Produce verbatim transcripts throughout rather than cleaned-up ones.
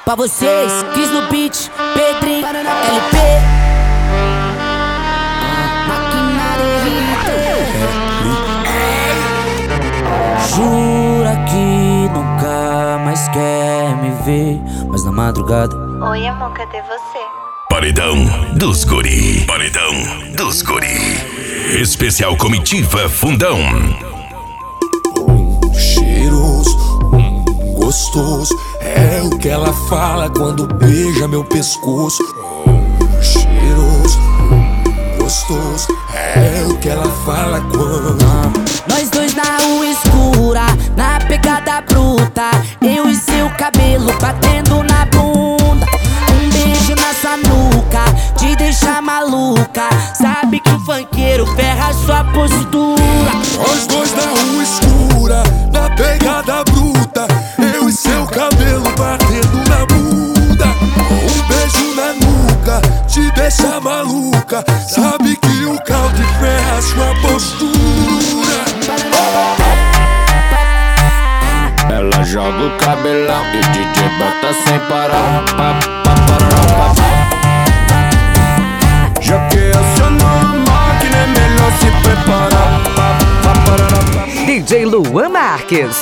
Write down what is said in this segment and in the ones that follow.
Pra vocês, Cris no beat, Pedrinho, L P. Jura que nunca mais quer me ver, mas na madrugada. Oi, amor, cadê você? Paredão dos Guri. Paredão dos Guri. Especial Comitiva Fundão. Um cheiroso, um gostoso, é o que ela fala quando beija meu pescoço. Um cheiroso, um gostoso, é o que ela fala quando. Nós dois na rua escura, na pegada bruta, eu e seu cabelo batendo na bunda. Um beijo nessa nuca, te deixa maluca. Sabe que o funkeiro ferra sua postura. Nós dois na rua escura, na pegada bruta, eu e seu cabelo batendo na bunda. Um beijo na nuca, te deixa maluca. Sabe que o caldo ferra sua postura. Ela joga o cabelão e o D J bota sem parar. Pa, pa, pa, pa, pa. Já que acionou a máquina, é melhor se preparar. Pa, pa, pa, pa. D J Luan Marques.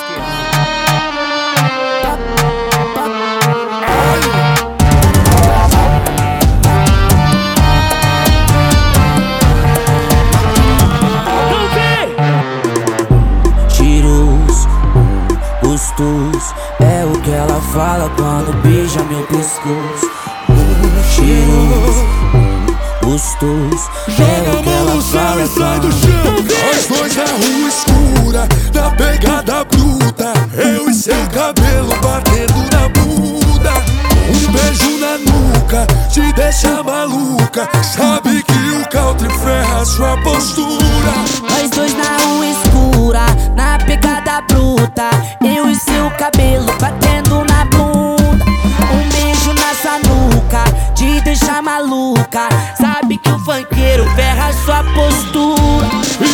É o que ela fala quando beija meu pescoço. Um cheiroso, um gostoso, é o que ela fala quando. Nós dois na rua escura, na pegada bruta, eu e seu cabelo batendo na bunda. Um beijo na nuca, te deixa maluca. Sabe que o country ferra sua postura. Nós dois na rua escura, na pegada bruta, eu e seu cabelo batendo na bunda. Um beijo nessa nuca, te deixa maluca. Sabe que o funkeiro ferra sua postura.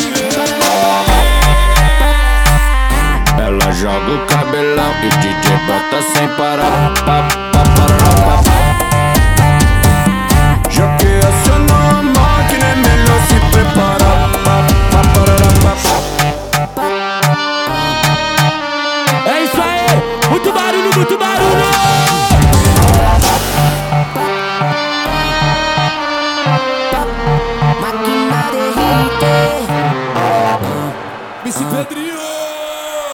Ela joga o cabelão e o D J bota sem parar. Pa, pa, pa, pa, pa. Já que acionou a máquina, é melhor se preparar. Pa, pa, pa, pa, pa. É isso aí, muito barulho, muito barulho.